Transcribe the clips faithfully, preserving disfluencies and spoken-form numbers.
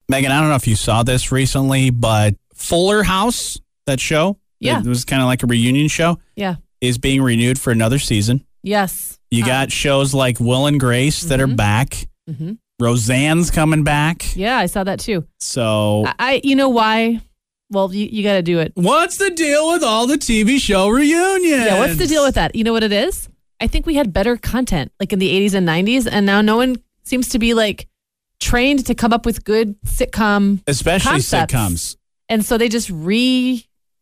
Megan, I don't know if you saw this recently, but Fuller House, that show, yeah, it was kind of like a reunion show, yeah, is being renewed for another season. Yes. You uh, got shows like Will and Grace that mm-hmm. are back. Mm-hmm. Roseanne's coming back. Yeah, I saw that too. So, I, I you know why? Well, you, you got to do it. What's the deal with all the T V show reunions? Yeah, what's the deal with that? You know what it is? I think we had better content like in the eighties and nineties, and now no one seems to be like trained to come up with good sitcom Especially concepts. sitcoms. And so they just reuse,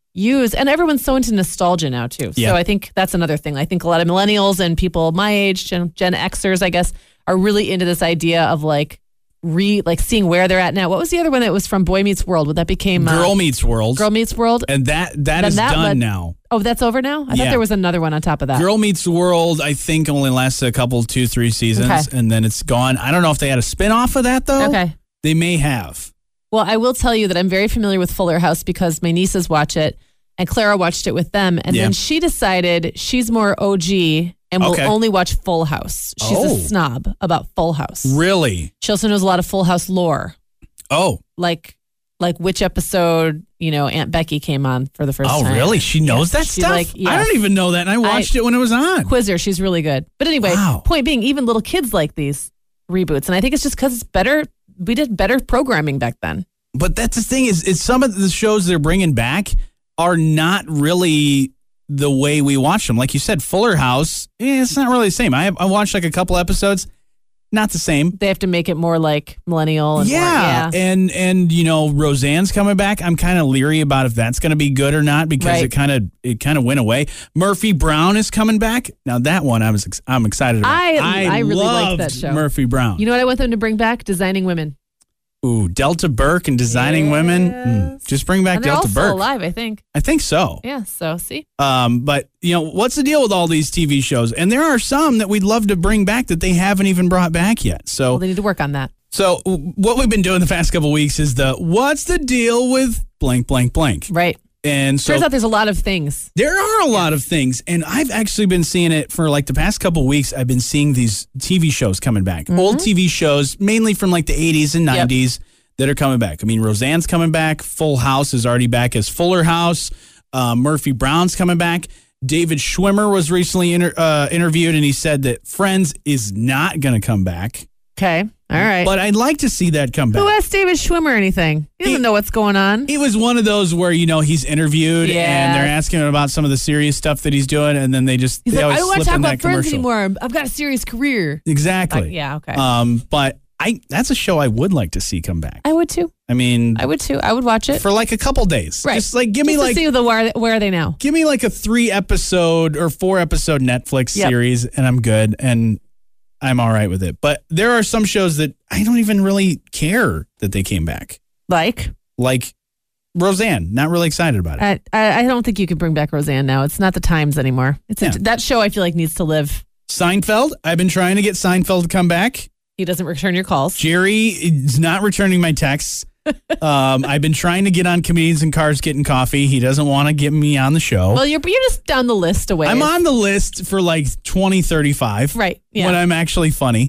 and everyone's so into nostalgia now too. Yeah. So I think that's another thing. I think a lot of millennials and people my age, Gen, Gen Xers, I guess, are really into this idea of like re like seeing where they're at now. What was the other one that was from Boy Meets World? What that became? Girl uh, Meets World. Girl Meets World. And that that Then is that done led- now. Oh, that's over now? I Yeah. thought there was another one on top of that. Girl Meets World, I think, only lasted a couple, two, three seasons, Okay. and then it's gone. I don't know if they had a spin-off of that, though. Okay. They may have. Well, I will tell you that I'm very familiar with Fuller House because my nieces watch it, and Clara watched it with them, and Yeah. then she decided she's more O G and will Okay. only watch Full House. She's Oh. a snob about Full House. Really? She also knows a lot of Full House lore, Oh. like like which episode, you know, Aunt Becky came on for the first Oh, time. really? She knows Yeah, that she stuff? like- I yes. don't even know that, and I watched I- it when it was on. Quiz her. She's really good. But anyway, Wow. point being, even little kids like these reboots, and I think it's just because it's better. We did better programming back then. But that's the thing is, is some of the shows they're bringing back are not really the way we watch them. Like you said, Fuller House, eh, it's not really the same. I have, I watched like a couple episodes, not the same. They have to make it more like millennial. And Yeah. more, yeah. and and you know, Roseanne's coming back. I'm kind of leery about if that's going to be good or not because Right. it kind of it kind of went away. Murphy Brown is coming back. Now that one I was ex- I'm excited about. I- I really liked loved that show. Murphy Brown. You know what I want them to bring back? Designing Women. Ooh, Delta Burke and Designing Women. Mm, Yes. just bring back And they're Delta all Burke. still alive, I think. I think so. Yeah, so see? Um, but you know, what's the deal with all these T V shows? And there are some that we'd love to bring back that they haven't even brought back yet. So, Well, they need to work on that. so what we've been doing the past couple of weeks is the what's the deal with blank, blank, blank. Right. And so Turns out there's a lot of things. there are a lot of things, and I've actually been seeing it for like the past couple of weeks. I've been seeing these T V shows coming back, old T V shows, mainly from like the eighties and Yep. nineties that are coming back. I mean, Roseanne's coming back. Full House is already back as Fuller House. Uh, Murphy Brown's coming back. David Schwimmer was recently inter- uh, interviewed, and he said that Friends is not going to come back. Okay. All right. But I'd like to see that come back. Who asked David Schwimmer anything? He doesn't He- know what's going on. It was one of those where, you know, he's interviewed Yes. and they're asking him about some of the serious stuff that he's doing, and then they just He's they like, I always don't want to slip talk in that about Friends commercial. anymore. I've got a serious career. Exactly. Like, yeah, okay. Um, but I that's a show I would like to see come back. I would too. I mean, I would too. I would watch it. for like a couple days. Right. Just like give me Just to like see the where, where are they now? give me like a three episode or four episode Netflix Yep. series, and I'm good, and I'm all right with it. But there are some shows that I don't even really care that they came back, Like, like Roseanne. Not really excited about it. I, I I don't think you can bring back Roseanne now. It's not the times anymore. It's a, Yeah. that show I feel like needs to live. Seinfeld. I've been trying to get Seinfeld to come back. He doesn't return your calls. Jerry is not returning my texts. um, I've been trying to get on Comedians in Cars Getting Coffee. He doesn't want to get me on the show. Well, you're you're just down the list away. I'm on the list for like twenty thirty-five. Right. Yeah. When I'm actually funny.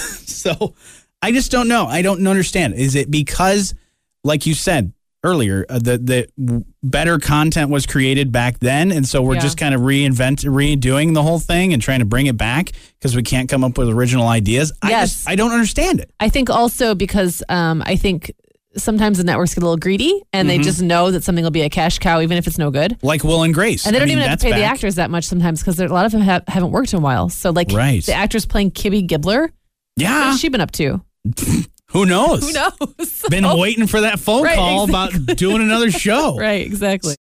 So I just don't know. I don't understand. Is it because, like you said earlier, uh, the, the better content was created back then, and so we're Yeah. just kind of reinvent, redoing the whole thing and trying to bring it back because we can't come up with original ideas? I Yes. just, I don't understand it. I think also because um, I think sometimes the networks get a little greedy and they just know that something will be a cash cow even if it's no good. Like Will and Grace. And they I don't mean, even have that's to pay the back. actors that much sometimes because a lot of them have, haven't worked in a while. So like Right. the actress playing Kibby Gibbler, what Yeah. has she been up to? Who knows? Who knows? Been waiting for that phone Right, call exactly. about doing another show. Right, exactly.